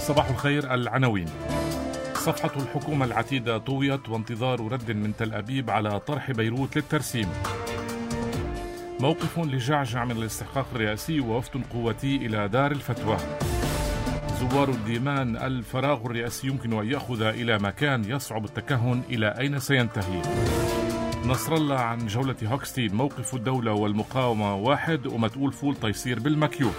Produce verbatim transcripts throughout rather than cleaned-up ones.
صباح الخير. العناوين: صفحة الحكومة العتيدة طويت وانتظار رد من تل أبيب على طرح بيروت للترسيم. موقف لجعجع من الاستحقاق الرئاسي ووفد قوتي إلى دار الفتوى. زوار الديمان: الفراغ الرئاسي يمكن أن يأخذ إلى مكان يصعب التكهن إلى أين سينتهي. نصر الله عن جولة هوكستين: موقف الدولة والمقاومة واحد ومتقول فول تيصير بالمكيوت.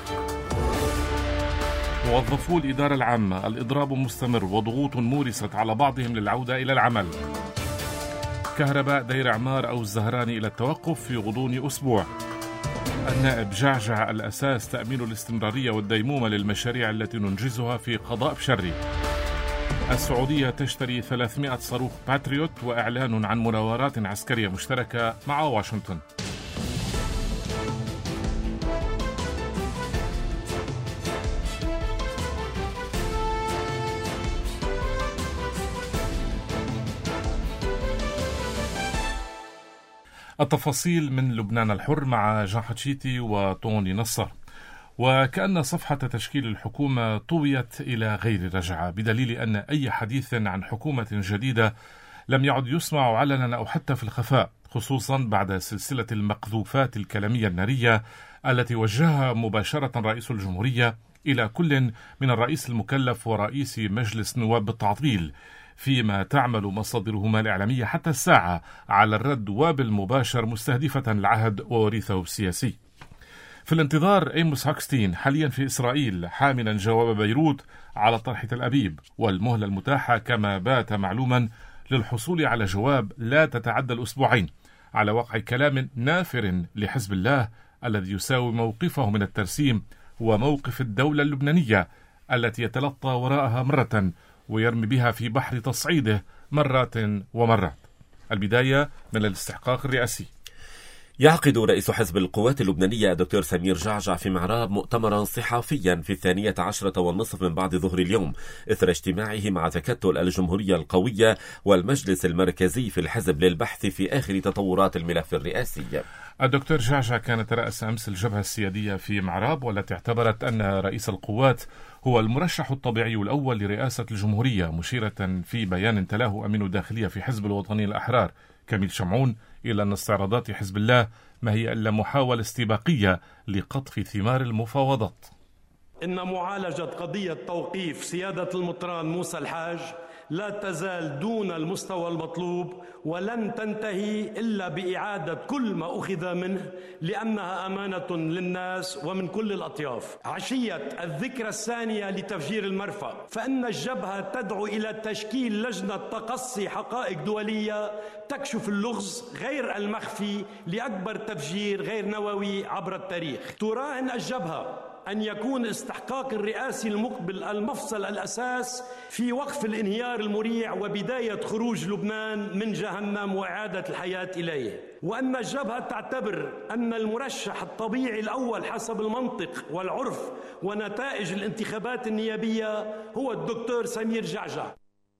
موظفو الإدارة العامة: الإضراب مستمر وضغوط مورست على بعضهم للعودة إلى العمل. كهرباء دير عمار أو الزهراني إلى التوقف في غضون أسبوع. النائب جعجع: الأساس تأمين الاستمرارية والديمومة للمشاريع التي ننجزها في قضاء بشري. السعودية تشتري ثلاثمائة صاروخ باتريوت وإعلان عن مناورات عسكرية مشتركة مع واشنطن. التفاصيل من لبنان الحر مع جان حتشيتي وطوني نصر. وكأن صفحة تشكيل الحكومة طويت إلى غير رجعة، بدليل أن أي حديث عن حكومة جديدة لم يعد يسمع علنا أو حتى في الخفاء، خصوصا بعد سلسلة المقذوفات الكلامية النارية التي وجهها مباشرة رئيس الجمهورية إلى كل من الرئيس المكلف ورئيس مجلس نواب بالتعطيل، فيما تعمل مصادرهما الإعلامية حتى الساعة على الرد وبالمباشر مستهدفة العهد ووريثه السياسي. في الانتظار إيموس هوكستين حاليا في إسرائيل حاملا جواب بيروت على طرح تل أبيب، والمهلة المتاحة كما بات معلوما للحصول على جواب لا تتعدى الأسبوعين، على وقع كلام نافر لحزب الله الذي يساوي موقفه من الترسيم وموقف الدولة اللبنانية التي يتلطى وراءها مرة ويرمي بها في بحر تصعيده مرات ومرات. البداية من الاستحقاق الرئاسي. يعقد رئيس حزب القوات اللبنانية الدكتور سمير جعجع في معراب مؤتمرا صحفيا في الثانية عشرة والنصف من بعد ظهر اليوم، إثر اجتماعه مع تكتل الجمهورية القوية والمجلس المركزي في الحزب للبحث في آخر تطورات الملف الرئاسي. الدكتور جعجع كان ترأس أمس الجبهة السيادية في معراب، والتي اعتبرت أن رئيس القوات هو المرشح الطبيعي الأول لرئاسة الجمهورية، مشيرة في بيان تلاه أمين الداخلية في حزب الوطني الأحرار كميل شمعون إلى أن استعراضات حزب الله ما هي إلا محاولة استباقية لقطف ثمار المفاوضات. إن معالجة قضية توقيف سيادة المطران موسى الحاج لا تزال دون المستوى المطلوب، ولن تنتهي إلا بإعادة كل ما أخذ منه، لأنها أمانة للناس ومن كل الأطياف. عشية الذكرى الثانية لتفجير المرفأ، فإن الجبهة تدعو إلى تشكيل لجنة تقصي حقائق دولية تكشف اللغز غير المخفي لأكبر تفجير غير نووي عبر التاريخ. تراهن الجبهة أن يكون استحقاق الرئاسي المقبل المفصل الأساس في وقف الانهيار المريع وبداية خروج لبنان من جهنم وإعادة الحياة إليه، وأن الجبهة تعتبر أن المرشح الطبيعي الأول حسب المنطق والعرف ونتائج الانتخابات النيابية هو الدكتور سمير جعجع.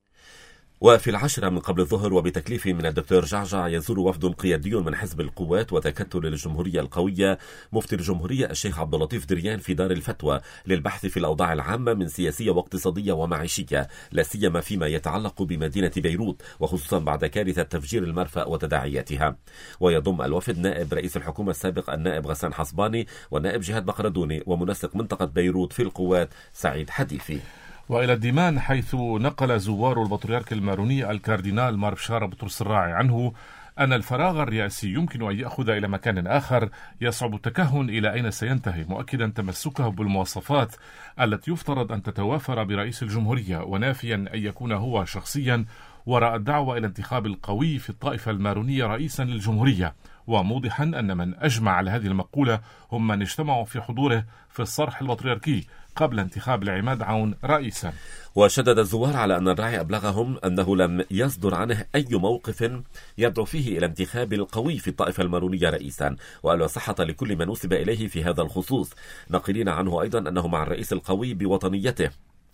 وفي العاشرة من قبل الظهر وبتكليف من الدكتور جعجع يزور وفد قيادي من حزب القوات وتكتل الجمهورية القوية مفتي الجمهورية الشيخ عبد اللطيف دريان في دار الفتوى للبحث في الأوضاع العامة من سياسية واقتصادية ومعيشية، لا سيما فيما يتعلق بمدينة بيروت، وخصوصا بعد كارثة تفجير المرفأ وتداعياتها. ويضم الوفد نائب رئيس الحكومة السابق النائب غسان حصباني والنائب جهاد بقردوني ومنسق منطقة بيروت في القوات سعيد حديثي. وإلى الديمان، حيث نقل زوار البطريرك الماروني الكاردينال مار بشارة بطرس الراعي عنه أن الفراغ الرئاسي يمكن أن يأخذ إلى مكان آخر يصعب التكهن إلى أين سينتهي، مؤكدا تمسكه بالمواصفات التي يفترض أن تتوافر برئيس الجمهورية، ونافيا أن يكون هو شخصيا وراء الدعوة إلى انتخاب القوي في الطائفة المارونية رئيسا للجمهورية، وموضحا أن من أجمع على هذه المقولة هم من اجتمعوا في حضوره في الصرح البطريركي قبل انتخاب العماد عون رئيسا. وشدد الزوار على أن الراعي أبلغهم أنه لم يصدر عنه أي موقف يدعو فيه إلى انتخاب القوي في الطائفة المارونية رئيسا، وألا صحة لكل من نسب إليه في هذا الخصوص، ناقلين عنه أيضا أنه مع الرئيس القوي بوطنيته،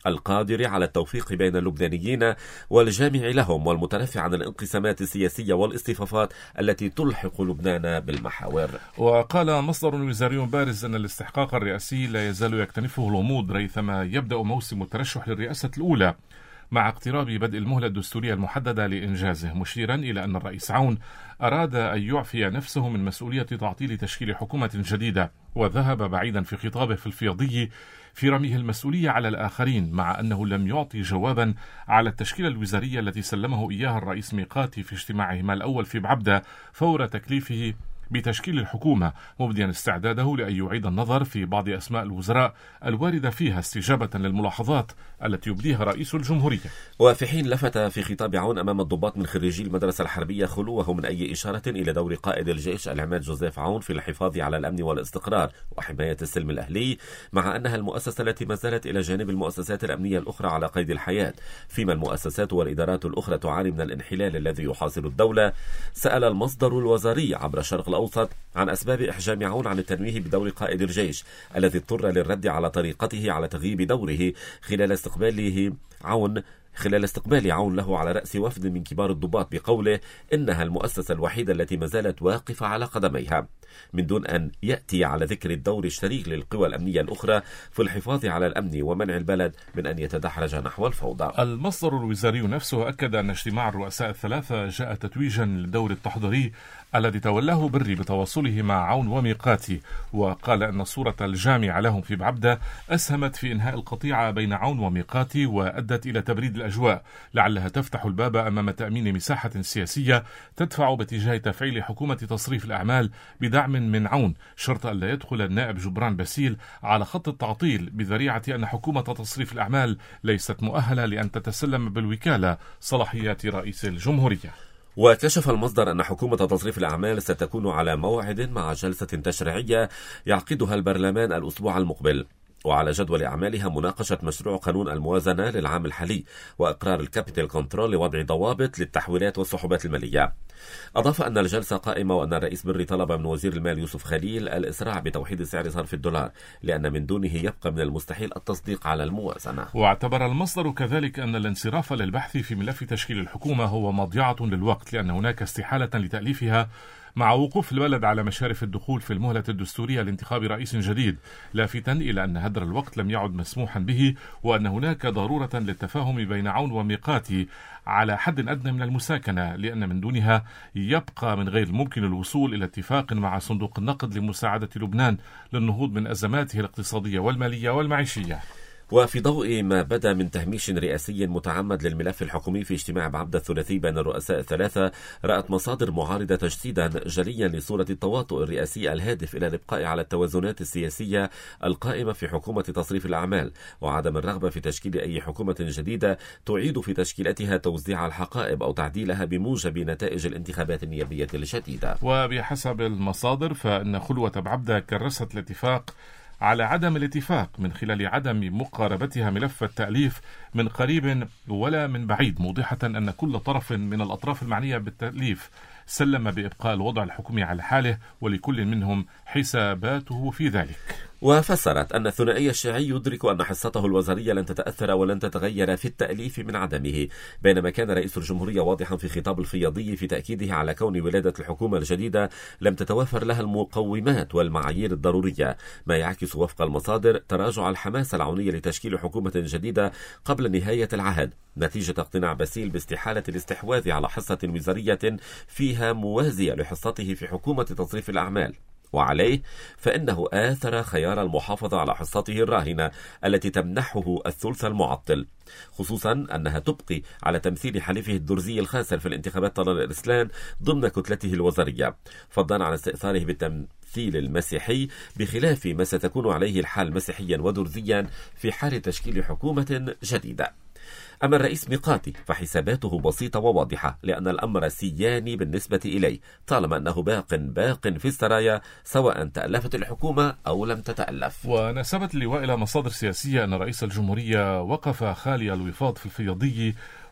القادر على التوفيق بين اللبنانيين والجامع لهم والمترفع عن الانقسامات السياسية والاصطفافات التي تلحق لبنان بالمحاور. وقال مصدر وزاري بارز أن الاستحقاق الرئاسي لا يزال يكتنفه الغموض ريثما يبدأ موسم الترشح للرئاسة الأولى مع اقتراب بدء المهلة الدستورية المحددة لإنجازه، مشيرا إلى أن الرئيس عون أراد أن يعفي نفسه من مسؤولية تعطيل تشكيل حكومة جديدة، وذهب بعيدا في خطابه في الفيضي في رميه المسؤولية على الآخرين، مع أنه لم يعطي جوابا على التشكيلة الوزارية التي سلمه إياها الرئيس ميقاتي في اجتماعهما الأول في بعبدة فور تكليفه بتشكيل الحكومة، مبديا استعداده لأن يعيد النظر في بعض أسماء الوزراء الواردة فيها استجابة للملاحظات التي يبديها رئيس الجمهورية. وفي حين لفت في خطاب عون أمام الضباط من خريجي المدرسة الحربية خلوه من أي إشارة إلى دور قائد الجيش العماد جوزيف عون في الحفاظ على الأمن والاستقرار وحماية السلم الأهلي، مع أنها المؤسسة التي ما زالت إلى جانب المؤسسات الأمنية الأخرى على قيد الحياة، فيما المؤسسات والإدارات الأخرى تعاني من الانحلال الذي يحاصر الدولة. سأل المصدر الوزاري عبر الشرق الأوسط عن أسباب إحجام عون عن التنويه بدور قائد الجيش الذي اضطر للرد على طريقته على تغييب دوره خلال استقباله عون خلال استقبال عون له على رأس وفد من كبار الضباط، بقوله إنها المؤسسة الوحيدة التي ما زالت واقفة على قدميها، من دون أن يأتي على ذكر الدور الشريك للقوى الأمنية الأخرى في الحفاظ على الأمن ومنع البلد من أن يتدحرج نحو الفوضى. المصدر الوزاري نفسه أكد أن اجتماع الرؤساء الثلاثة جاء تتويجا للدور التحضيري الذي تولاه بري بتواصله مع عون وميقاتي، وقال أن الصورة الجامعة لهم في بعبدة أسهمت في إنهاء القطيعة بين عون وميقاتي وأدت إلى تبريد الأجواء، لعلها تفتح الباب أمام تأمين مساحة سياسية تدفع باتجاه تفعيل حكومة تصريف الأعمال بدعم من عون، شرط أن لا يدخل النائب جبران باسيل على خط التعطيل بذريعة أن حكومة تصريف الأعمال ليست مؤهلة لأن تتسلم بالوكالة صلاحيات رئيس الجمهورية. وكشف المصدر أن حكومة تصريف الأعمال ستكون على موعد مع جلسة تشريعية يعقدها البرلمان الأسبوع المقبل، وعلى جدول أعمالها مناقشة مشروع قانون الموازنة للعام الحالي وإقرار الكابيتال كنترول لوضع ضوابط للتحويلات والسحوبات المالية. أضاف أن الجلسة قائمة وأن الرئيس بري طلب من وزير المال يوسف خليل الإسراع بتوحيد سعر صرف الدولار، لأن من دونه يبقى من المستحيل التصديق على الموازنة. واعتبر المصدر كذلك أن الانصراف للبحث في ملف تشكيل الحكومة هو مضيعة للوقت، لأن هناك استحالة لتأليفها مع وقوف البلد على مشارف الدخول في المهلة الدستورية لانتخاب رئيس جديد، لافتاً إلى أن هدر الوقت لم يعد مسموحا به، وأن هناك ضرورة للتفاهم بين عون وميقاتي على حد أدنى من المساكنة، لأن من دونها يبقى من غير الممكن الوصول إلى اتفاق مع صندوق النقد لمساعدة لبنان للنهوض من أزماته الاقتصادية والمالية والمعيشية. وفي ضوء ما بدا من تهميش رئاسي متعمد للملف الحكومي في اجتماع بعبدة الثلاثي بين الرؤساء الثلاثة، رأت مصادر معارضة تجسيدا جليا لصورة التواطؤ الرئاسي الهادف إلى الإبقاء على التوازنات السياسية القائمة في حكومة تصريف الأعمال، وعدم الرغبة في تشكيل أي حكومة جديدة تعيد في تشكيلتها توزيع الحقائب أو تعديلها بموجب نتائج الانتخابات النيابية الجديدة. وبحسب المصادر فإن خلوة بعبدة كرست الاتفاق على عدم الاتفاق من خلال عدم مقاربتها ملف التأليف من قريب ولا من بعيد، موضحة أن كل طرف من الأطراف المعنية بالتأليف سلم بإبقاء الوضع الحكومي على حاله، ولكل منهم حساباته في ذلك. وفسرت أن الثنائي الشيعي يدرك أن حصته الوزارية لن تتأثر ولن تتغير في التأليف من عدمه، بينما كان رئيس الجمهورية واضحا في خطاب الفياضي في تأكيده على كون ولادة الحكومة الجديدة لم تتوافر لها المقومات والمعايير الضرورية، ما يعكس وفق المصادر تراجع الحماسة العونية لتشكيل حكومة جديدة قبل نهاية العهد، نتيجة اقتناع باسيل باستحالة الاستحواذ على حصة وزارية فيها موازية لحصته في حكومة تصريف الأعمال، وعليه فإنه آثر خيار المحافظة على حصته الراهنة التي تمنحه الثلث المعطل، خصوصا أنها تبقي على تمثيل حليفه الدرزي الخاسر في الانتخابات طلال الإرسلان ضمن كتلته الوزارية، فضلا عن استئثاره بالتمثيل المسيحي، بخلاف ما ستكون عليه الحال مسيحيا ودرزيا في حال تشكيل حكومة جديدة. أما الرئيس ميقاتي فحساباته بسيطة وواضحة، لأن الأمر سياني بالنسبة إليه طالما أنه باق باق في السرايا سواء تألفت الحكومة أو لم تتألف. ونسبت اللواء إلى مصادر سياسية أن رئيس الجمهورية وقف خالي الوفاض في الفيضي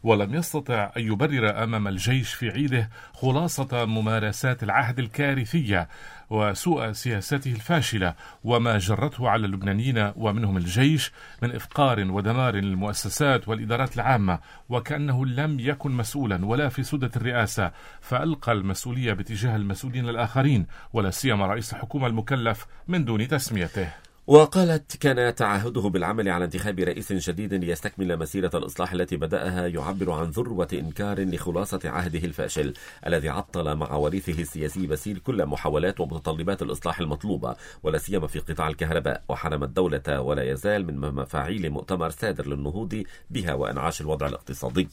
ولم يستطع أن يبرر أمام الجيش في عيده خلاصة ممارسات العهد الكارثية وسوء سياسته الفاشلة وما جرته على اللبنانيين ومنهم الجيش من إفقار ودمار للمؤسسات والإدارات العامة، وكأنه لم يكن مسؤولا ولا في سدة الرئاسة، فألقى المسؤولية باتجاه المسؤولين الآخرين ولا سيما رئيس الحكومة المكلف من دون تسميته. وقالت كان تعهده بالعمل على انتخاب رئيس جديد ليستكمل مسيرة الإصلاح التي بدأها يعبر عن ذروة إنكار لخلاصة عهده الفاشل الذي عطل مع وريثه السياسي باسيل كل محاولات ومتطلبات الإصلاح المطلوبة ولا سيما في قطاع الكهرباء، وحرم الدولة ولا يزال من مفاعيل مؤتمر سادر للنهوض بها وإنعاش الوضع الاقتصادي.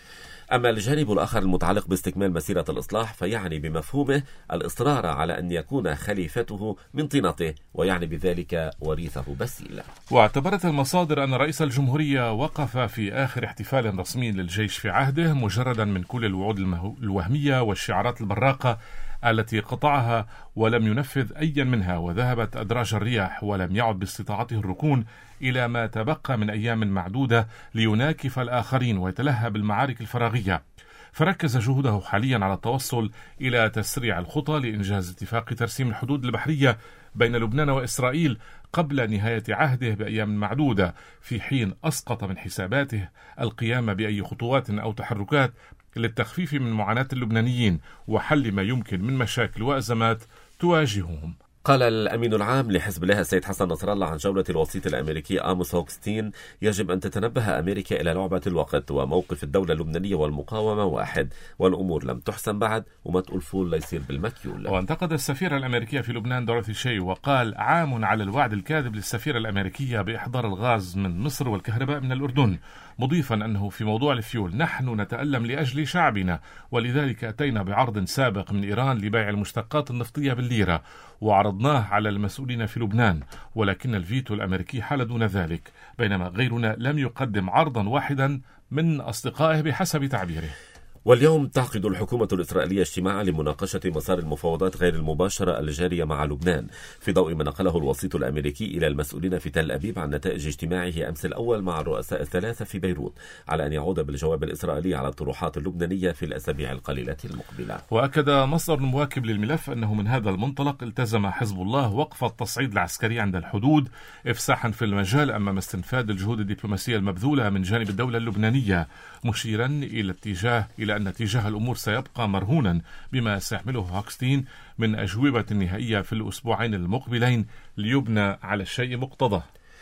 أما الجانب الآخر المتعلق باستكمال مسيرة الإصلاح فيعني بمفهومه الإصرار على أن يكون خليفته من طينته، ويعني بذلك وريثه باسيل. واعتبرت المصادر أن رئيس الجمهورية وقف في آخر احتفال رسمي للجيش في عهده مجردا من كل الوعود الوهمية والشعارات البراقة التي قطعها ولم ينفذ أي منها، وذهبت أدراج الرياح ولم يعد باستطاعته الركون إلى ما تبقى من أيام معدودة ليناكف الآخرين ويتلهى بالمعارك الفراغية. فركز جهوده حاليا على التوصل إلى تسريع الخطى لإنجاز اتفاق ترسيم الحدود البحرية بين لبنان وإسرائيل قبل نهاية عهده بأيام معدودة، في حين أسقط من حساباته القيام بأي خطوات أو تحركات للتخفيف من معاناة اللبنانيين وحل ما يمكن من مشاكل وأزمات تواجههم. قال الأمين العام لحزب الله السيد حسن نصر الله عن جولة الوسيط الأمريكي آموس هوكستين: يجب أن تتنبه أمريكا إلى لعبة الوقت، وموقف الدولة اللبنانية والمقاومة واحد، والأمور لم تحسن بعد، وما تقول فول ليصير بالمكيول. وانتقد السفيرة الأمريكية في لبنان دوريثي شي وقال: عام على الوعد الكاذب للسفيرة الأمريكية بإحضار الغاز من مصر والكهرباء من الأردن، مضيفا أنه في موضوع الفيول نحن نتألم لأجل شعبنا، ولذلك أتينا بعرض سابق من إيران لبيع المشتقات النفطية بالليرة وعرضناه على المسؤولين في لبنان، ولكن الفيتو الأمريكي حال دون ذلك، بينما غيرنا لم يقدم عرضا واحدا من أصدقائه بحسب تعبيره. واليوم تعقد الحكومة الإسرائيلية اجتماعا لمناقشة مسار المفاوضات غير المباشرة الجارية مع لبنان، في ضوء ما نقله الوسيط الأمريكي إلى المسؤولين في تل أبيب عن نتائج اجتماعه أمس الأول مع الرؤساء الثلاثة في بيروت، على أن يعود بالجواب الإسرائيلي على الطروحات اللبنانية في الأسابيع القليلة المقبلة. وأكد مصدر مواكب للملف أنه من هذا المنطلق التزم حزب الله وقف التصعيد العسكري عند الحدود إفساحا في المجال أمام استنفاذ الجهود الدبلوماسية المبذولة من جانب الدولة اللبنانية، مشيرا إلى اتجاه إلى أن اتجاه الأمور سيبقى مرهونا بما سيحمله هوكستين من أجوبة نهائية في الأسبوعين المقبلين ليبنى على الشيء مقتضاه.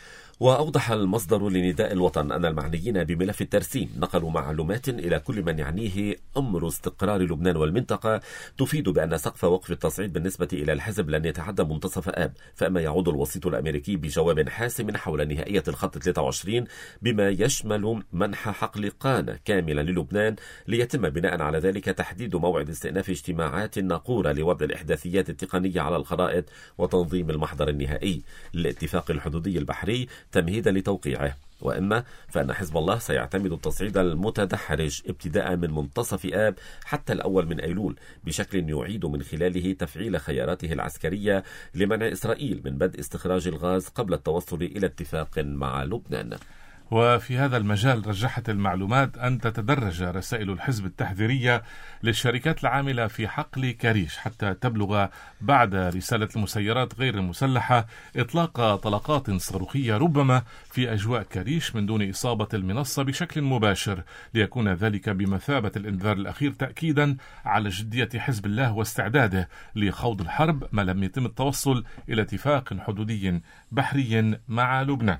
وأوضح المصدر لنداء الوطن أن المعنيين بملف الترسيم نقلوا معلومات إلى كل من يعنيه أمر استقرار لبنان والمنطقة تفيد بأن سقف وقف التصعيد بالنسبة إلى الحزب لن يتعدى منتصف آب، فأما يعود الوسيط الأمريكي بجواب حاسم حول نهائية الخط ثلاثة وعشرين بما يشمل منح حقل قانة كاملة للبنان، ليتم بناء على ذلك تحديد موعد استئناف اجتماعات ناقورة لوضع الإحداثيات التقنية على الخرائط وتنظيم المحضر النهائي للاتفاق الحدودي البحري تمهيدا لتوقيعه، وإما فإن حزب الله سيعتمد التصعيد المتدحرج ابتداء من منتصف آب حتى الأول من أيلول بشكل يعيد من خلاله تفعيل خياراته العسكرية لمنع إسرائيل من بدء استخراج الغاز قبل التوصل إلى اتفاق مع لبنان. وفي هذا المجال رجحت المعلومات أن تتدرج رسائل الحزب التحذيرية للشركات العاملة في حقل كريش حتى تبلغ بعد رسالة المسيرات غير المسلحة إطلاق طلقات صاروخية ربما في أجواء كريش من دون إصابة المنصة بشكل مباشر، ليكون ذلك بمثابة الإنذار الأخير تأكيدا على جدية حزب الله واستعداده لخوض الحرب ما لم يتم التوصل إلى اتفاق حدودي بحري مع لبنان.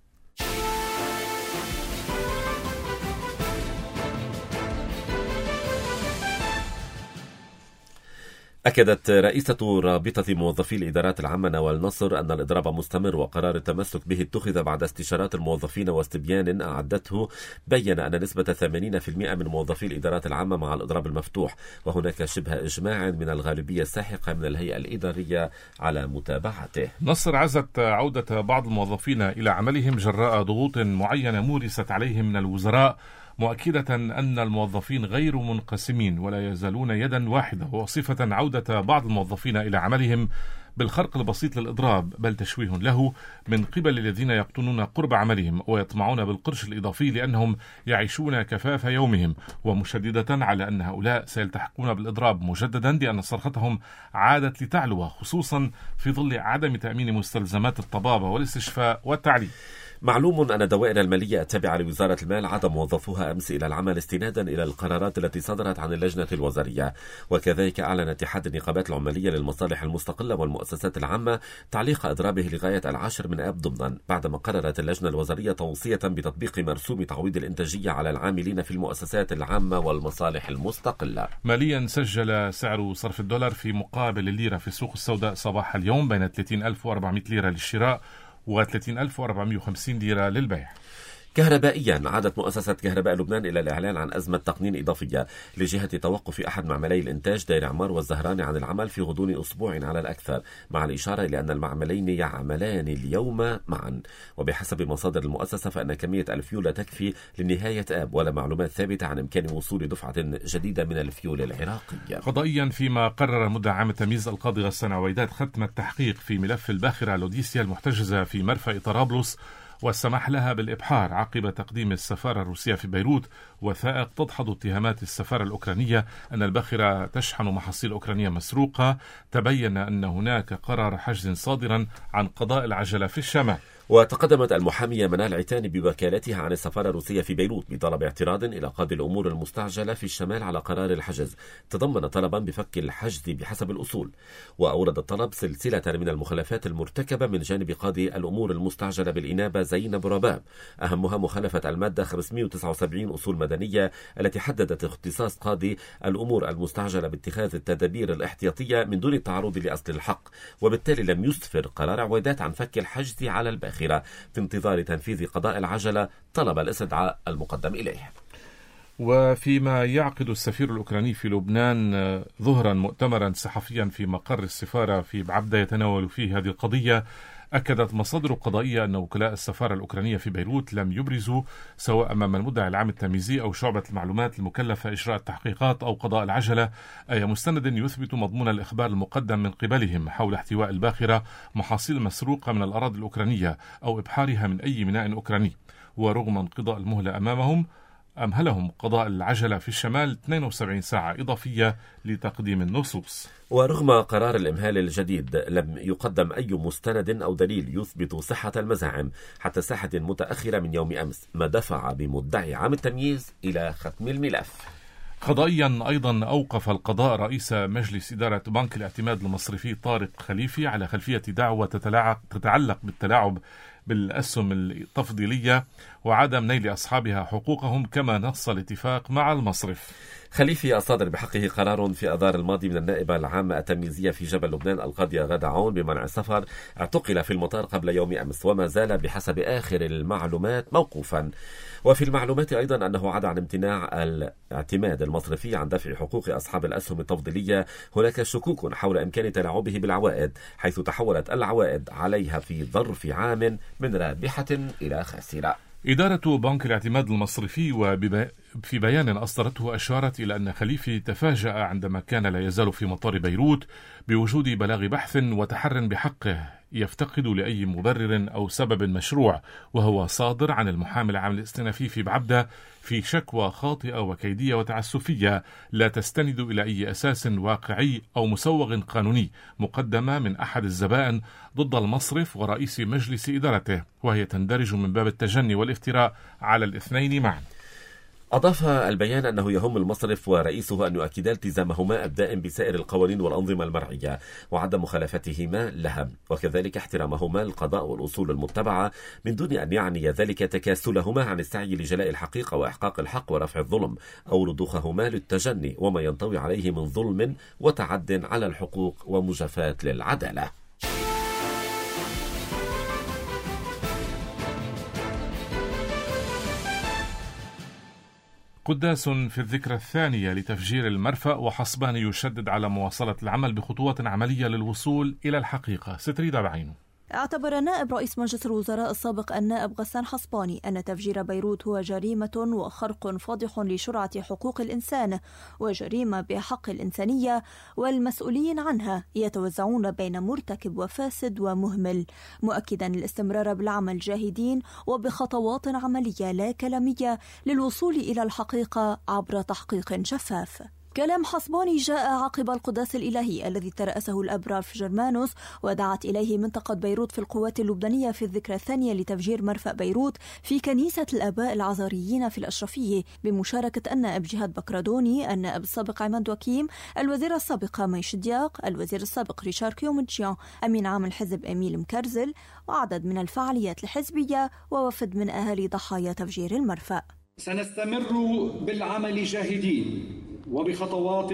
أكدت رئيسة رابطة موظفي الإدارات العامة نوال نصر أن الإضراب مستمر، وقرار التمسك به اتخذ بعد استشارات الموظفين واستبيان أعدته بين أن نسبة ثمانين بالمئة من موظفي الإدارات العامة مع الإضراب المفتوح، وهناك شبه إجماع من الغالبية الساحقة من الهيئة الإدارية على متابعته. نصر عزت عودة بعض الموظفين إلى عملهم جراء ضغوط معينة مورست عليهم من الوزراء، مؤكدة أن الموظفين غير منقسمين ولا يزالون يدا واحدة، وصفة عودة بعض الموظفين إلى عملهم بالخرق البسيط للإضراب بل تشويه له من قبل الذين يقطنون قرب عملهم ويطمعون بالقرش الإضافي لأنهم يعيشون كفاف يومهم، ومشددة على أن هؤلاء سيلتحقون بالإضراب مجددا لأن صرختهم عادت لتعلو، خصوصا في ظل عدم تأمين مستلزمات الطبابة والاستشفاء والتعليم. معلوم أن الدوائر المالية التابعة لوزارة المال عاد موظفوها أمس إلى العمل استنادا إلى القرارات التي صدرت عن اللجنة الوزارية. وكذلك أعلن اتحاد النقابات العمالية للمصالح المستقلة والمؤسسات العامة تعليق إضرابه لغاية العاشر من آب ضمنا، بعدما قررت اللجنة الوزارية توصية بتطبيق مرسوم تعويض الإنتاجية علل العاملين في المؤسسات العامة والمصالح المستقلة. ماليا سجل سعر صرف الدولار في مقابل الليرة في السوق السوداء صباح اليوم بين ثلاثين ألف وأربعمائة ليرة للشراء و ثلاثين ألف وأربعمائة وخمسين ليرة للبيع. كهربائيا عادت مؤسسة كهرباء لبنان إلى الإعلان عن أزمة تقنين إضافية لجهة توقف أحد معملي الإنتاج دير عمار والزهراني عن العمل في غضون أسبوع على الأكثر، مع الإشارة إلى أن المعملين يعملان اليوم معا. وبحسب مصادر المؤسسة فإن كمية الفيول لا تكفي لنهاية آب، ولا معلومات ثابتة عن إمكان وصول دفعة جديدة من الفيول العراقية. قضائيا، فيما قرر مدعي عام التمييز القاضي غسان عويدات ختم التحقيق في ملف الباخرة لوديسيا المحتجزة في مرفأ طرابلس والسماح لها بالإبحار عقب تقديم السفارة الروسية في بيروت وثائق تدحض اتهامات السفارة الأوكرانية أن الباخرة تشحن محاصيل أوكرانية مسروقة. تبين أن هناك قرار حجز صادرا عن قضاء العجلة في الشمال. وتقدمت المحامية منال عتاني بوكالتها عن السفارة الروسية في بيروت بطلب اعتراض إلى قاضي الأمور المستعجلة في الشمال على قرار الحجز، تضمن طلبا بفك الحجز بحسب الأصول. وأورد الطلب سلسلة من المخالفات المرتكبة من جانب قاضي الأمور المستعجلة بالإنابة زينب رباب، أهمها مخالفة المادة خمسمائة وتسعة وسبعين أصول مدنية التي حددت اختصاص قاضي الأمور المستعجلة باتخاذ التدابير الاحتياطية من دون التعرض لأصل الحق، وبالتالي لم يسفر قرار عويدات عن فك الحجز على الباخرة في انتظار تنفيذ قضاء العجلة طلب الاستدعاء المقدم إليه. وفيما يعقد السفير الأوكراني في لبنان ظهرا مؤتمرا صحفيا في مقر السفارة في بعبدة يتناول فيه هذه القضية، أكدت مصادر قضائية أن وكلاء السفارة الأوكرانية في بيروت لم يبرزوا سواء أمام المدعي العام التمييزي أو شعبة المعلومات المكلفة إجراء التحقيقات أو قضاء العجلة أي مستند يثبت مضمون الإخبار المقدم من قبلهم حول احتواء الباخرة محاصيل مسروقة من الأراضي الأوكرانية أو إبحارها من أي ميناء أوكراني. ورغم انقضاء المهلة أمامهم أمهلهم قضاء العجلة في الشمال اثنتين وسبعين ساعة إضافية لتقديم النصوص. ورغم قرار الإمهال الجديد لم يقدم أي مستند أو دليل يثبت صحة المزاعم حتى ساحة متأخرة من يوم أمس، ما دفع بمدعي عام التمييز إلى ختم الملف. قضائيا أيضا أوقف القضاء رئيس مجلس إدارة بنك الاعتماد المصرفي طارق خليفي على خلفية دعوة تتعلق بالتلاعب بالأسهم التفضيلية وعدم نيل أصحابها حقوقهم كما نص الاتفاق مع المصرف. خليفي الصادر بحقه قرار في أذار الماضي من النائبة العامة التمييزية في جبل لبنان القاضية غادة عون بمنع السفر اعتقل في المطار قبل يوم أمس وما زال بحسب آخر المعلومات موقوفا. وفي المعلومات أيضا أنه عدا عن امتناع الاعتماد المصرفي عن دفع حقوق أصحاب الأسهم التفضيلية هناك شكوك حول إمكان تلاعبه بالعوائد، حيث تحولت العوائد عليها في ظرف عام من رابحة إلى خاسرة. إدارة بنك الاعتماد المصرفي وفي بيان أصدرته أشارت إلى أن خليفي تفاجأ عندما كان لا يزال في مطار بيروت بوجود بلاغ بحث وتحر بحقه يفتقد لأي مبرر أو سبب مشروع، وهو صادر عن المحامي العام الاستئنافي في بعبدة في شكوى خاطئة وكيدية وتعسفية لا تستند إلى أي أساس واقعي أو مسوغ قانوني مقدمة من أحد الزبائن ضد المصرف ورئيس مجلس إدارته، وهي تندرج من باب التجني والافتراء على الاثنين معا. أضاف البيان أنه يهم المصرف ورئيسه أن يؤكدا التزامهما الدائم بسائر القوانين والأنظمة المرعية وعدم مخالفتهما لها، وكذلك احترامهما القضاء والأصول المتبعة من دون أن يعني ذلك تكاسلهما عن السعي لجلاء الحقيقة وإحقاق الحق ورفع الظلم أو رضوخهما للتجني وما ينطوي عليه من ظلم وتعد على الحقوق ومجافاة للعدالة. قداس في الذكرى الثانية لتفجير المرفأ وحصبان يشدد على مواصلة العمل بخطوات عملية للوصول إلى الحقيقة. ستريد بعينه. اعتبر نائب رئيس مجلس الوزراء السابق النائب غسان حصباني أن تفجير بيروت هو جريمة وخرق فاضح لشرعة حقوق الإنسان وجريمة بحق الإنسانية، والمسؤولين عنها يتوزعون بين مرتكب وفاسد ومهمل، مؤكدا الاستمرار بالعمل جاهدين وبخطوات عملية لا كلامية للوصول إلى الحقيقة عبر تحقيق شفاف. كلام حصباني جاء عقب القداس الإلهي الذي ترأسه الأب رالف جرمانوس ودعت إليه منطقة بيروت في القوات اللبنانية في الذكرى الثانية لتفجير مرفأ بيروت في كنيسة الآباء العذاريين في الأشرفية بمشاركة النائب جهاد بكردوني، النائب السابق عماد وكيم، الوزير السابق ميش دياق، الوزير السابق ريشار كيومتجيان، أمين عام الحزب إميل مكرزل، وعدد من الفعاليات الحزبية ووفد من أهالي ضحايا تفجير المرفأ. سنستمر بالعمل جاهدين وبخطوات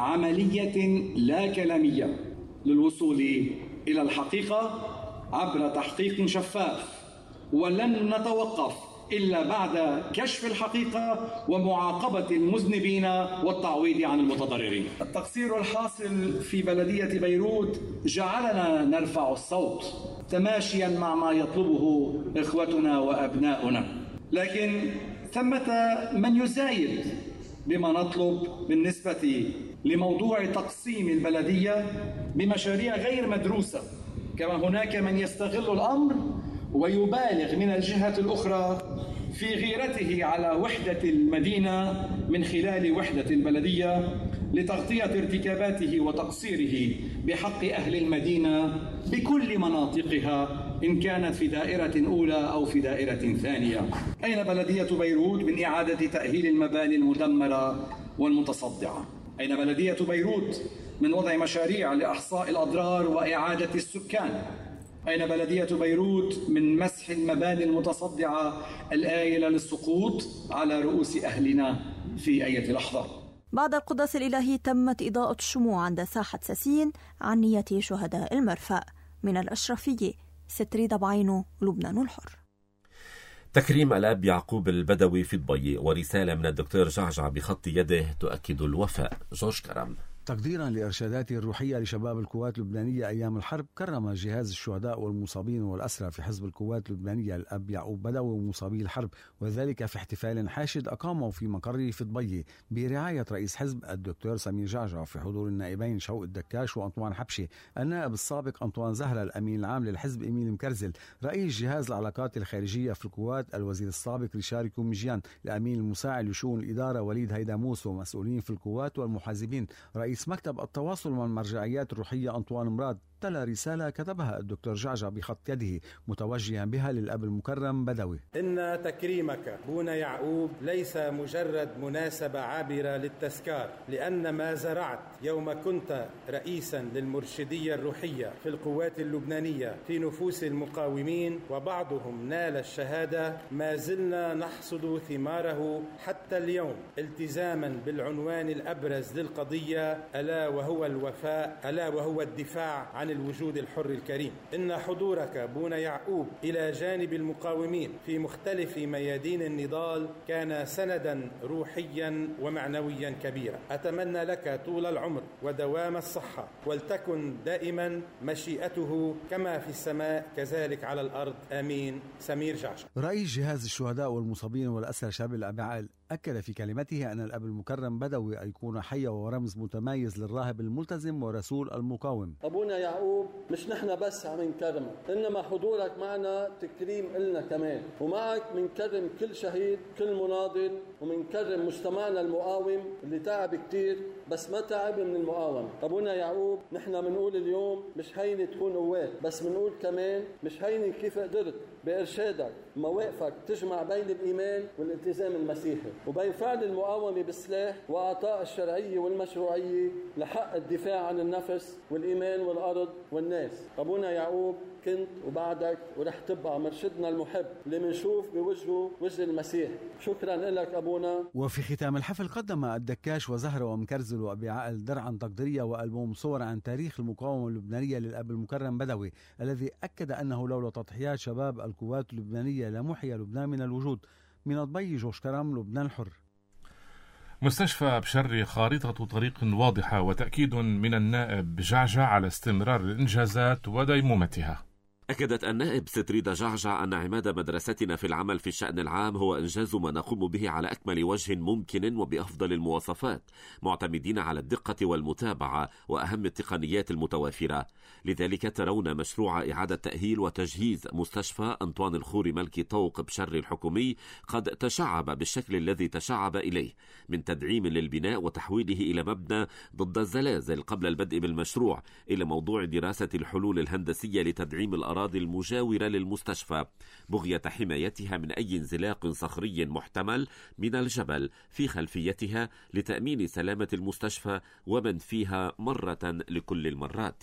عملية لا كلامية للوصول إلى الحقيقة عبر تحقيق شفاف، ولن نتوقف إلا بعد كشف الحقيقة ومعاقبة المذنبين والتعويض عن المتضررين. التقصير الحاصل في بلدية بيروت جعلنا نرفع الصوت تماشيا مع ما يطلبه إخوتنا وأبناؤنا، لكن ثمة من يزايد بما نطلب بالنسبة لموضوع تقسيم البلدية بمشاريع غير مدروسة، كما هناك من يستغل الأمر ويبالغ من الجهة الأخرى في غيرته على وحدة المدينة من خلال وحدة البلدية لتغطية ارتكاباته وتقصيره بحق أهل المدينة بكل مناطقها إن كانت في دائرة أولى أو في دائرة ثانية. أين بلدية بيروت من إعادة تأهيل المباني المدمرة والمتصدعة؟ أين بلدية بيروت من وضع مشاريع لإحصاء الأضرار وإعادة السكان؟ أين بلدية بيروت من مسح المباني المتصدعة الآيلة للسقوط على رؤوس أهلنا في أي لحظة؟ بعد القداس الإلهي تمت إضاءة الشموع عند ساحة ساسين عن نية شهداء المرفأ. من الأشرفية، ستريدة بعينو، لبنان الحر. تكريم الأب يعقوب البدوي في ضبي ورسالة من الدكتور جعجع بخط يده تؤكد الوفاء. جورج كرم. تقديرا لإرشاداته الروحية لشباب القوات اللبنانية أيام الحرب، كرم جهاز الشهداء والمصابين والأسرى في حزب القوات اللبنانية الأب يعقوب بدوي ومصابي الحرب، وذلك في احتفال حاشد أقامه في مقره في ضبي برعاية رئيس حزب الدكتور سمير جعجع في حضور النائبين شوق الدكاش وأنطوان حبشي، النائب السابق أنطوان زهرة، الأمين العام للحزب إميل مكرزل، رئيس جهاز العلاقات الخارجية في القوات الوزير السابق ريشار كيومتجيان، الأمين المساعد لشؤون الإدارة وليد هيداموس، ومسؤولين في القوات والمحاسبين. رئيس مكتب التواصل مع المرجعيات الروحية أنطوان مراد تلا رسالة كتبها الدكتور جعجع بخط يده متوجها بها للأب المكرم بدوي. إن تكريمك بونا يعقوب ليس مجرد مناسبة عابرة للتذكار، لأن ما زرعت يوم كنت رئيسا للمرشدية الروحية في القوات اللبنانية في نفوس المقاومين وبعضهم نال الشهادة، ما زلنا نحصد ثماره حتى اليوم، التزاما بالعنوان الأبرز للقضية، ألا وهو الوفاء، ألا وهو الدفاع عن الوجود الحر الكريم. إن حضورك بونا يعقوب إلى جانب المقاومين في مختلف ميادين النضال كان سندا روحيا ومعنويا كبيرا. أتمنى لك طول العمر ودوام الصحة، ولتكن دائما مشيئته كما في السماء كذلك على الأرض، آمين. سمير جعجع. رئيس جهاز الشهداء والمصابين والأسرى شاب الأبعال أكد في كلمته أن الأب المكرم بدوي أيقونة حية ورمز متميز للراهب الملتزم ورسول المقاوم. أبونا يعقوب مش نحن بس عم نكرمك، إنما حضورك معنا تكريم إلنا كمان، ومعك منكرم كل شهيد، كل مناضل، ومنكرم مجتمعنا المقاوم اللي تعب كتير بس ما تعب من المقاومة. أبونا يعقوب نحن منقول اليوم مش هيني تكون قوات، بس منقول كمان مش هيني كيف قدرت بإرشادك مواقفك تجمع بين الإيمان والالتزام المسيحي وبين فعل المقاومة بالسلاح وأعطاء الشرعية والمشروعية لحق الدفاع عن النفس والإيمان والأرض والناس. أبونا يعقوب كنت وبعدك ورح تبقى مرشدنا المحب اللي منشوف بوجهه وجه المسيح. شكرا لك أبونا. وفي ختام الحفل قدم الدكاش وزهرة ومكرزل وأبي عقل درعا تقديرية وألبوم صور عن تاريخ المقاومة اللبنانية للأب المكرم بدوي، الذي أكد أنه لولا تضحيات شباب القوات اللبنانية لمحي لبنان من الوجود. من ضبي، جورج كرم، لبنان الحر. مستشفى بشري خارطة طريق واضحة وتأكيد من النائب جعجع على استمرار الإنجازات وديمومتها. أكدت النائب ستريدا جعجع أن عماد مدرستنا في العمل في الشأن العام هو إنجاز ما نقوم به على أكمل وجه ممكن وبأفضل المواصفات، معتمدين على الدقة والمتابعة وأهم التقنيات المتوافرة. لذلك ترون مشروع إعادة تأهيل وتجهيز مستشفى أنطوان الخوري ملكي طوق بشر الحكومي قد تشعب بالشكل الذي تشعب إليه، من تدعيم للبناء وتحويله إلى مبنى ضد الزلازل قبل البدء بالمشروع، إلى موضوع دراسة الحلول الهندسية لتدعيم الأراضي المجاورة للمستشفى بغية حمايتها من أي انزلاق صخري محتمل من الجبل في خلفيتها لتأمين سلامة المستشفى ومن فيها مرة لكل المرات.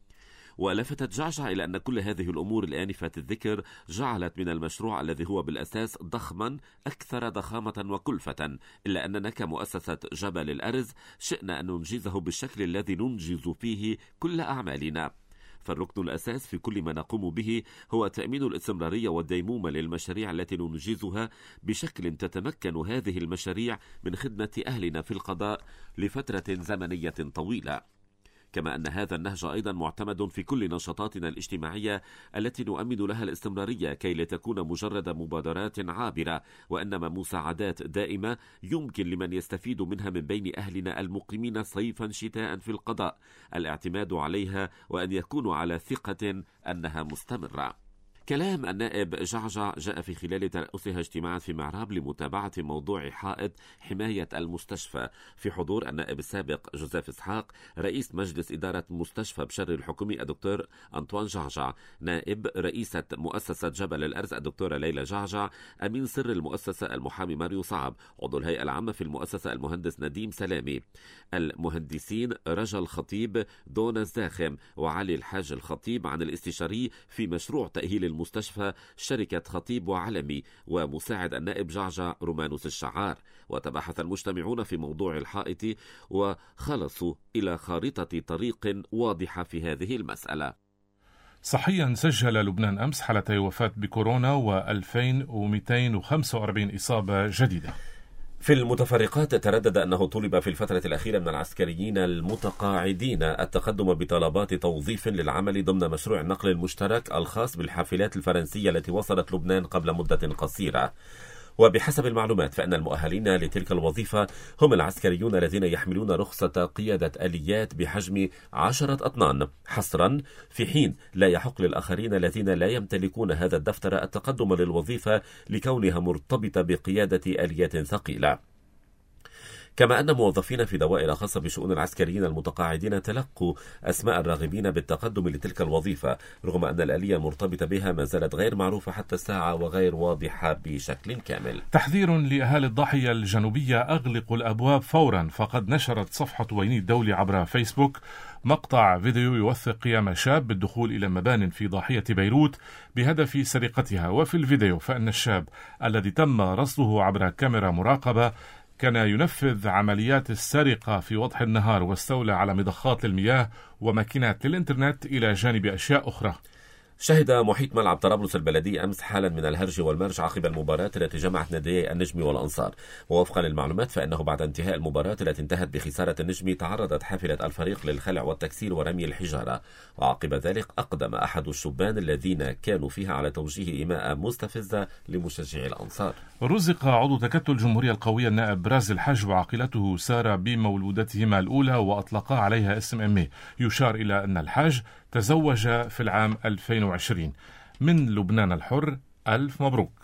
ولفتت جعجع إلى أن كل هذه الأمور الآنفة الذكر جعلت من المشروع الذي هو بالأساس ضخما أكثر ضخامة وكلفة، إلا أننا كمؤسسة جبل الأرز شئنا أن ننجزه بالشكل الذي ننجز فيه كل أعمالنا. فالركن الأساس في كل ما نقوم به هو تأمين الاستمرارية والديمومة للمشاريع التي ننجزها بشكل تتمكن هذه المشاريع من خدمة أهلنا في القضاء لفترة زمنية طويلة. كما أن هذا النهج أيضا معتمد في كل نشاطاتنا الاجتماعية التي نؤمن لها الاستمرارية كي لا تكون مجرد مبادرات عابرة، وإنما مساعدات دائمة يمكن لمن يستفيد منها من بين أهلنا المقيمين صيفا شتاء في القضاء الاعتماد عليها وأن يكونوا على ثقة أنها مستمرة. كلام النائب جعجع جاء في خلال ترأسها اجتماعا في معراب لمتابعة موضوع حائط حماية المستشفى في حضور النائب السابق جوزيف إسحاق، رئيس مجلس إدارة مستشفى بشر الحكومي الدكتور أنطوان جعجع، نائب رئيسة مؤسسة جبل الأرز الدكتورة ليلى جعجع، أمين سر المؤسسة المحامي ماريو صعب، عضو الهيئة العامة في المؤسسة المهندس نديم سلامي، المهندسين رجا الخطيب، دونا الزاخم، وعلي الحاج الخطيب عن الاستشاري في مشروع تأهيل المستشفى شركة خطيب وعلمي، ومساعد النائب جعجع رومانوس الشعار. وتبحث المجتمعون في موضوع الحائط وخلصوا إلى خارطة طريق واضحة في هذه المسألة. صحيا سجل لبنان أمس حالتي وفاة بكورونا وألفين ومئتين وخمسة وأربعين إصابة جديدة. في المتفرقات تردد أنه طلب في الفترة الأخيرة من العسكريين المتقاعدين التقدم بطلبات توظيف للعمل ضمن مشروع النقل المشترك الخاص بالحافلات الفرنسية التي وصلت لبنان قبل مدة قصيرة. وبحسب المعلومات فإن المؤهلين لتلك الوظيفة هم العسكريون الذين يحملون رخصة قيادة آليات بحجم عشرة أطنان حصرا، في حين لا يحق للآخرين الذين لا يمتلكون هذا الدفتر التقدم للوظيفة لكونها مرتبطة بقيادة آليات ثقيلة. كما أن موظفين في دوائر خاصة بشؤون العسكريين المتقاعدين تلقوا أسماء الراغبين بالتقدم لتلك الوظيفة، رغم أن الآلية المرتبطة بها ما زالت غير معروفة حتى الساعة وغير واضحة بشكل كامل. تحذير لأهالي الضاحية الجنوبية: أغلقوا الأبواب فورا. فقد نشرت صفحة ويني الدولي عبر فيسبوك مقطع فيديو يوثق قيام شاب بالدخول إلى مبان في ضاحية بيروت بهدف سرقتها. وفي الفيديو فإن الشاب الذي تم رصده عبر كاميرا مراقبة كان ينفذ عمليات السرقة في وضح النهار، واستولى على مضخات للمياه وماكينات للإنترنت إلى جانب أشياء أخرى. شهد محيط ملعب طرابلس البلدي أمس حالا من الهرج والمرج عقب المباراة التي جمعت ناديي النجم والأنصار. ووفقا للمعلومات فإنه بعد انتهاء المباراة التي انتهت بخسارة النجم تعرضت حافلة الفريق للخلع والتكسير ورمي الحجارة، وعقب ذلك أقدم أحد الشبان الذين كانوا فيها على توجيه إيماء مستفزة لمشجعي الأنصار. رزق عضو تكتل الجمهورية القوية النائب براز الحاج وعائلته سارة بمولودتهما الأولى وأطلقا عليها اسم أمه. يشار إلى أن الحاج تزوج في العام ألفين وعشرين. من لبنان الحر، ألف مبروك.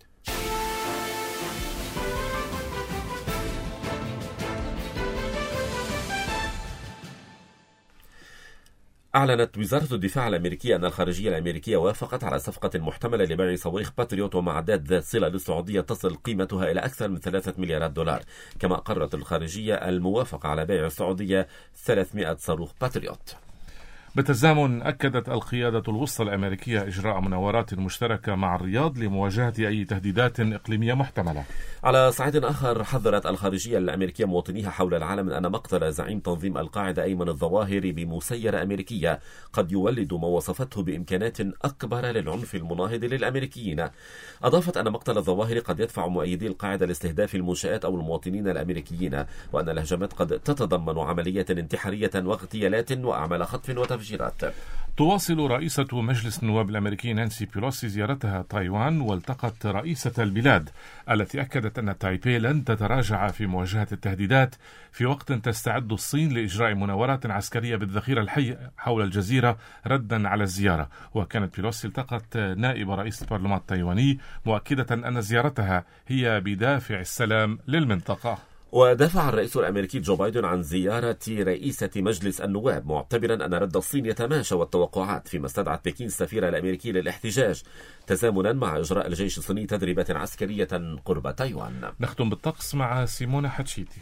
أعلنت وزارة الدفاع الأمريكية أن الخارجية الأمريكية وافقت على صفقة محتملة لبيع صواريخ باتريوت ومعدات ذات صلة للسعودية تصل قيمتها إلى أكثر من ثلاثة مليارات دولار. كما قررت الخارجية الموافقة على بيع السعودية ثلاثمائة صاروخ باتريوت. بالتزامن أكدت القيادة الوسطى الأمريكية إجراء مناورات مشتركة مع الرياض لمواجهة أي تهديدات إقليمية محتملة. على صعيد آخر، حذرت الخارجية الأمريكية مواطنيها حول العالم من أن مقتل زعيم تنظيم القاعدة أيمن الظواهري بمسيرة أمريكية قد يولد ما وصفته بإمكانات أكبر للعنف المناهض للأمريكيين. أضافت أن مقتل الظواهري قد يدفع مؤيدي القاعدة لاستهداف المنشآت أو المواطنين الأمريكيين، وأن الهجمات قد تتضمن عملية انتحارية واغتيالات وأعمال خطف وتفجير. التفجيرات. تواصل رئيسة مجلس النواب الأمريكي نانسي بيلوسي زيارتها تايوان، والتقت رئيسة البلاد التي أكدت أن تايبي لن تتراجع في مواجهة التهديدات، في وقت تستعد الصين لإجراء مناورات عسكرية بالذخيرة الحية حول الجزيرة ردا على الزيارة. وكانت بيلوسي التقت نائب رئيس البرلمان التايواني، مؤكدة أن زيارتها هي بدافع السلام للمنطقة. ودافع الرئيس الأمريكي جو بايدن عن زيارة رئيسة مجلس النواب، معتبرا أن رد الصين يتماشى والتوقعات، فيما استدعت بكين السفير الأمريكي للاحتجاج تزامنا مع إجراء الجيش الصيني تدريبات عسكرية قرب تايوان. نختم بالطقس مع سيمونة حتشيتي.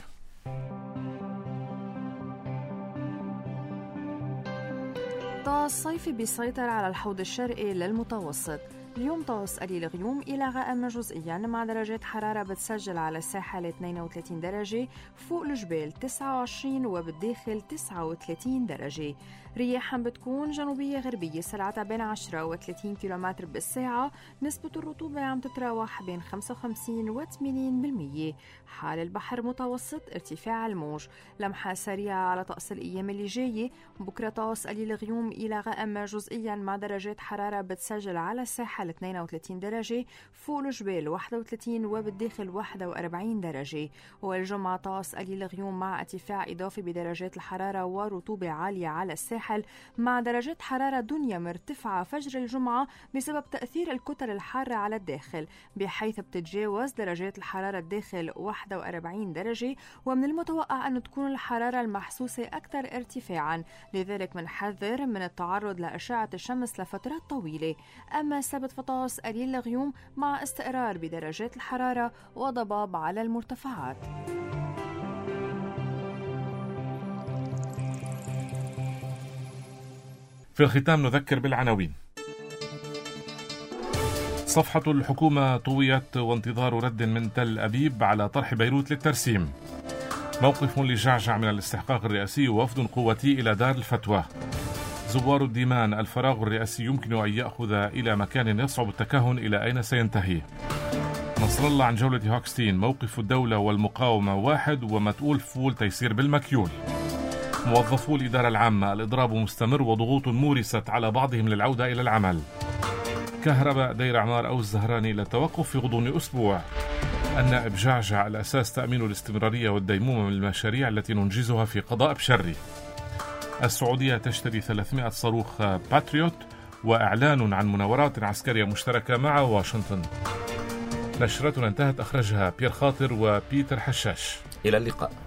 طقس صيفي بيسيطر على الحوض الشرقي للمتوسط. اليوم طقس قليل غيوم إلى غائم جزئيا، مع درجات حرارة بتسجل على الساحل اثنين وثلاثين درجة، فوق الجبال تسعة وعشرين وبالداخل تسعة وثلاثين درجة. رياح بتكون جنوبية غربية سرعتها بين عشرة وثلاثين كيلومتر بالساعة. نسبة الرطوبة عم تتراوح بين خمسة وخمسين وثمانين بالمية. حال البحر متوسط، ارتفاع الموج. لمحة سريعة على طقس الأيام اللي جاية. بكرة طقس قليل غيوم إلى غائم جزئيا، مع درجات حرارة بتسجل على الساحل اثنين وثلاثين درجة، فوق الجبال واحد وثلاثين وبالداخل واحد وأربعين درجة. والجمعة طقس قليل غيوم مع ارتفاع إضافي بدرجات الحرارة ورطوبة عالية على الساحل، مع درجات حرارة دنيا مرتفعة فجر الجمعة بسبب تأثير الكتل الحارة على الداخل، بحيث بتتجاوز درجات الحرارة الداخل واحد وأربعين درجة. ومن المتوقع أن تكون الحرارة المحسوسة أكثر ارتفاعا، لذلك منحذر من التعرض لأشعة الشمس لفترات طويلة. أما السبت فطقس قليل الغيوم مع استقرار بدرجات الحرارة وضباب على المرتفعات. في الختام نذكر بالعناوين. صفحة الحكومة طويت وانتظار رد من تل أبيب على طرح بيروت للترسيم. موقف لجعجع من الاستحقاق الرئاسي ووفد قوتي إلى دار الفتوى. زوار الديمان، الفراغ الرئاسي يمكن أن يأخذ إلى مكان يصعب التكهن إلى أين سينتهي. نصر الله عن جولة هوكستين، موقف الدولة والمقاومة واحد ومتقول فول تيسير بالمكيول. موظفو الإدارة العامة، الإضراب مستمر وضغوط مورست على بعضهم للعودة إلى العمل. كهرباء دير عمار أو الزهراني للتوقف في غضون أسبوع. النائب جعجع، الأساس تأمين الاستمرارية والديمومة من المشاريع التي ننجزها في قضاء بشري. السعودية تشتري ثلاثمائة صاروخ باتريوت، وإعلان عن مناورات عسكرية مشتركة مع واشنطن. نشرتنا انتهت، أخرجها بيير خاطر وبيتر حشاش. إلى اللقاء.